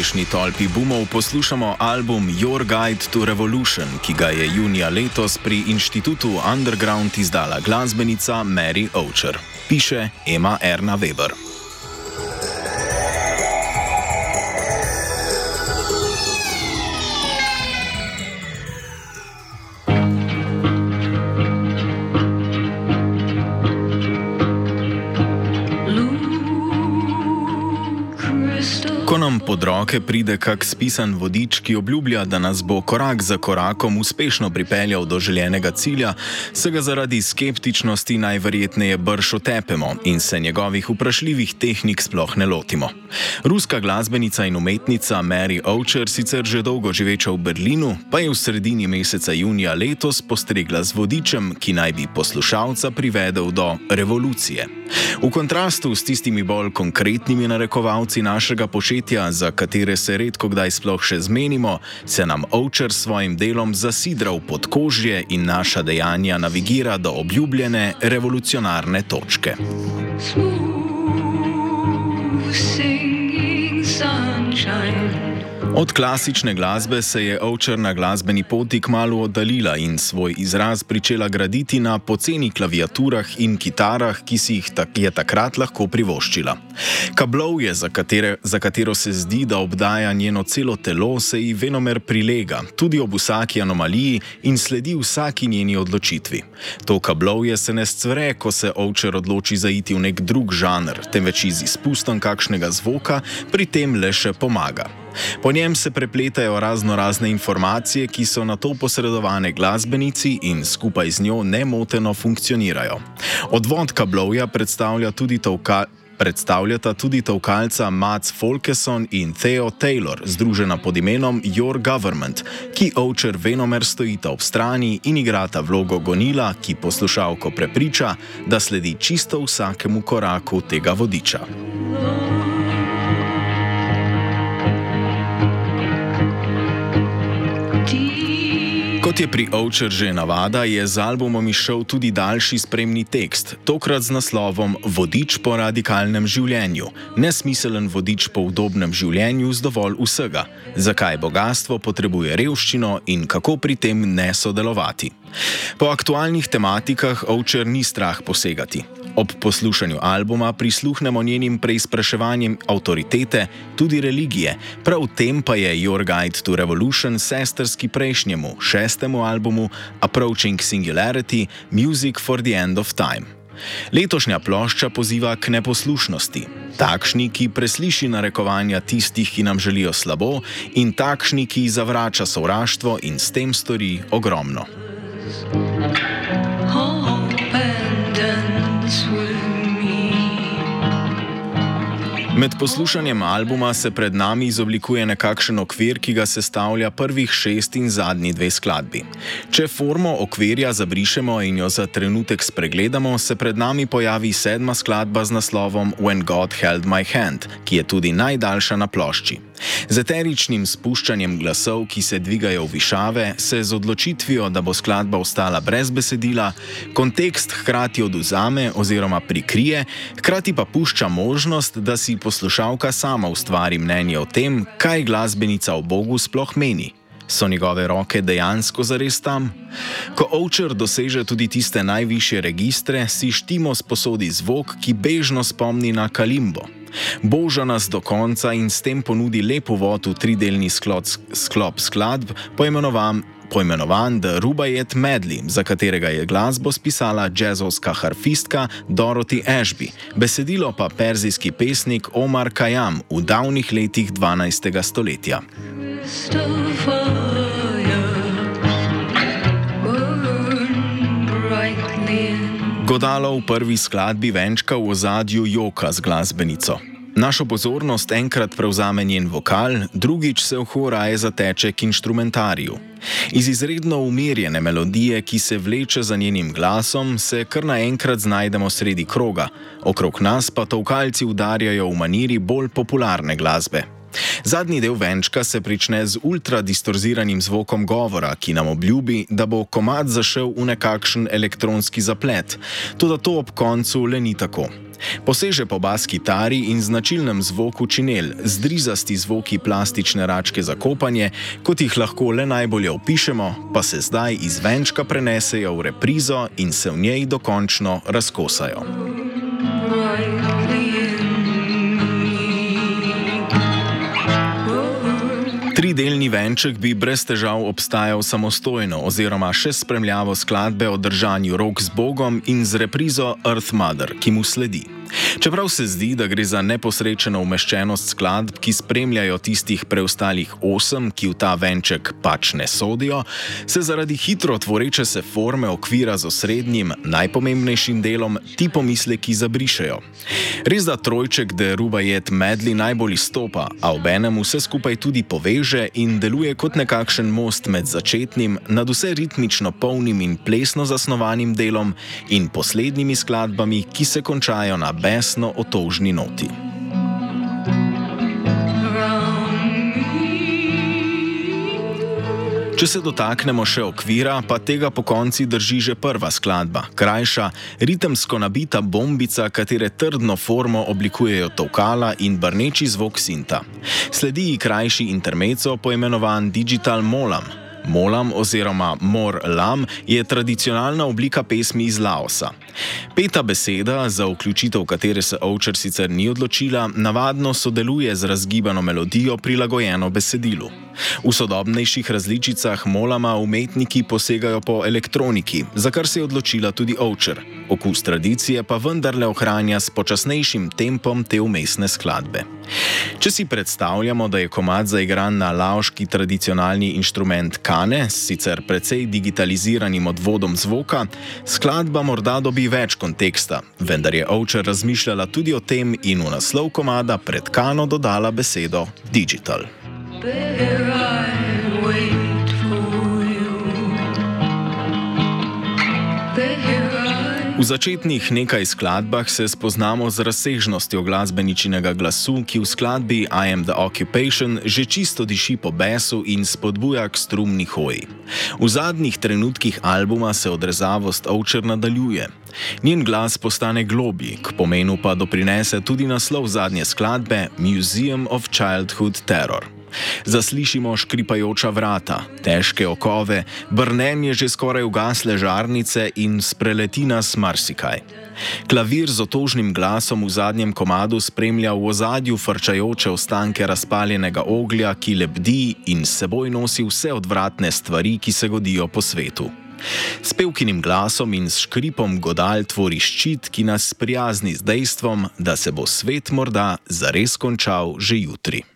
uspešni tolpi boomov poslušamo album Your Guide to Revolution, ki ga je junija letos pri inštitutu Underground izdala glasbenica Mary Oucher. Piše Ema Erna Weber. Ko nam pod roke pride kak spisan vodič, ki obljublja, da nas bo korak za korakom uspešno pripeljal do željenega cilja, se ga zaradi skeptičnosti najverjetneje brž otepemo in se njegovih vprašljivih tehnik sploh ne lotimo. Ruska glasbenica in umetnica Mary Oucher, sicer že dolgo živeča v Berlinu, pa je v sredini meseca junija letos postregla z vodičem, ki naj bi poslušalca privedel do revolucije. V kontrastu s tistimi bolj konkretnimi narekovalci našega početja, za katere se redko kdaj sploh še zmenimo, se nam Oucher s svojim delom zasidra v podkožje in naša dejanja navigira do obljubljene revolucionarne točke. Od klasične glasbe se je Oucher na glasbeni poti kmalu oddaljila in svoj izraz pričela graditi na poceni klaviaturah in kitarah, ki si jih je takrat lahko privoščila. Kablovje, za katero se zdi, da obdaja njeno celo telo, se ji venomer prilega, tudi ob vsaki anomaliji in sledi vsaki njeni odločitvi. To kablovje se ne scvre, ko se Oucher odloči zaiti v nek drug žanr, temveč z izpustom kakšnega zvoka pri tem le še pomaga. Po njem se prepletajo raznorazne informacije, ki so nato posredovane glasbenici in skupaj z njo nemoteno funkcionirajo. Odvod kablovja predstavljata tudi tolkalca Mats Folkesson in Theo Taylor, združena pod imenom Your Government, ki Oucher venomer stojita ob strani in igrata vlogo gonila, ki poslušalko prepriča, da sledi čisto vsakemu koraku tega vodiča. Kot je pri Oucher že navada, je z albumom izšel tudi daljši spremni tekst, tokrat z naslovom Vodič po radikalnem življenju. Nesmiselen vodič po udobnem življenju z dovolj vsega. Zakaj bogastvo potrebuje revščino in kako pri tem ne sodelovati. Po aktualnih tematikah Oucher ni strah posegati. Ob poslušanju albuma prisluhnemo njenim preizpraševanjem avtoritete, tudi religije. Prav v tem pa je Your Guide to Revolution sestrski prejšnjemu, 6. albumu Approaching Singularity – Music for the End of Time. Letošnja plošča poziva k neposlušnosti. Takšni, ki presliši narekovanja tistih, ki nam želijo slabo, in takšni, ki zavrača sovraštvo in s tem stori ogromno. Med poslušanjem albuma se pred nami izoblikuje nekakšen okvir, ki ga sestavlja prvih 6 in zadnji 2 skladbi. Če formo okvirja zabrišemo in jo za trenutek spregledamo, se pred nami pojavi 7. skladba z naslovom When God Held My Hand, ki je tudi najdaljša na plošči. Z eteričnim spuščanjem glasov, ki se dvigajo v višave, se z odločitvijo, da bo skladba ostala brez besedila, kontekst hkrati odvzame oziroma prikrije, hkrati pa pušča možnost, da si poslušalka sama ustvari mnenje o tem, kaj glasbenica o Bogu sploh meni. So njegove roke dejansko zares tam? Ko Oucher doseže tudi tiste najvišje registre, si štimo sposodi zvok, ki bežno spomni na kalimbo. Boža nas do konca in s tem ponudi lep uvod v 3-delni sklop skladb, poimenovan The Rubaiyat Medley, za katerega je glasbo spisala jazzovska harfistka Dorothy Ashby, besedilo pa perzijski pesnik Omar Khayyam v davnih letih 12. stoletja. Godalo v prvi skladbi venčka v ozadju joka z glasbenico. Našo pozornost enkrat prevzame njen vokal, drugič se v horaje zateče k inštrumentariju. Iz izredno umirjene melodije, ki se vleče za njenim glasom, se kar naenkrat znajdemo sredi kroga, okrog nas pa tolkalci udarjajo v maniri bolj popularne glasbe. Zadnji del venčka se prične z ultradistorziranim zvokom govora, ki nam obljubi, da bo komad zašel v nekakšen elektronski zaplet, toda to ob koncu le ni tako. Poseže po bas kitari in značilnem zvoku činel, zdrizasti zvoki plastične račke za kopanje, kot jih lahko le najbolje opišemo, pa se zdaj iz venčka prenesejo v reprizo in se v njej dokončno razkosajo. Tridelni venček bi brez težav obstajal samostojno oziroma še s spremljavo skladbe o držanju rok z Bogom in z reprizo Earth Mother, ki mu sledi. Čeprav se zdi, da gre za neposrečeno umeščenost skladb, ki spremljajo tistih preostalih 8, ki v ta venček pač ne sodijo, se zaradi hitro tvoreče se forme okvira z osrednjim, najpomembnejšim delom ti pomisleki zabrišejo. Res da trojček The Rubaiyat Medley najbolj izstopa, a obenem vse skupaj tudi poveže in deluje kot nekakšen most med začetnim, nadvse ritmično polnim in plesno zasnovanim delom in poslednjimi skladbami, ki se končajo na besno otožni noti. Če se dotaknemo še okvira, pa tega pokonci drži že prva skladba, krajša, ritemsko nabita bombica, katere trdno formo oblikujejo tolkala in brneči zvok sinta. Sledi krajši intermezzo poimenovan Digital Molam. Molam oziroma Mor Lam je tradicionalna oblika pesmi iz Laosa. Peta beseda, za vključitev katere se Ovčar sicer ni odločila, navadno sodeluje z razgibano melodijo prilagojeno besedilu. V sodobnejših različicah Molama umetniki posegajo po elektroniki, za kar se je odločila tudi Ovčar. Okus tradicije pa vendarle ohranja s počasnejšim tempom te vmesne skladbe. Če si predstavljamo, da je komad zaigran na laoški tradicionalni inštrument kane, s sicer precej digitaliziranim odvodom zvoka, skladba morda dobi več konteksta, vendar je Ovčar razmišljala tudi o tem in v naslov komada pred kano dodala besedo digital. V začetnih nekaj skladbah se spoznamo z razsežnostjo glasbeničinega glasu, ki v skladbi I Am The Occupation že čisto diši po besu in spodbuja k strumni hoji. V zadnjih trenutkih albuma se odrezavost Ovčar nadaljuje. Njen glas postane globji, k pomenu pa doprinese tudi naslov zadnje skladbe Museum of Childhood Terror. Zaslišimo škripajoča vrata, težke okove, brnenje že skoraj ugasle žarnice in spreleti nas marsikaj. Klavir z otožnim glasom v zadnjem komadu spremlja v ozadju frčajoče ostanke razpaljenega oglja, ki lebdi in s seboj nosi vse odvratne stvari, ki se godijo po svetu. S pevkinim glasom in s škripom godal tvori ščit, ki nas sprijazni z dejstvom, da se bo svet morda zares končal že jutri.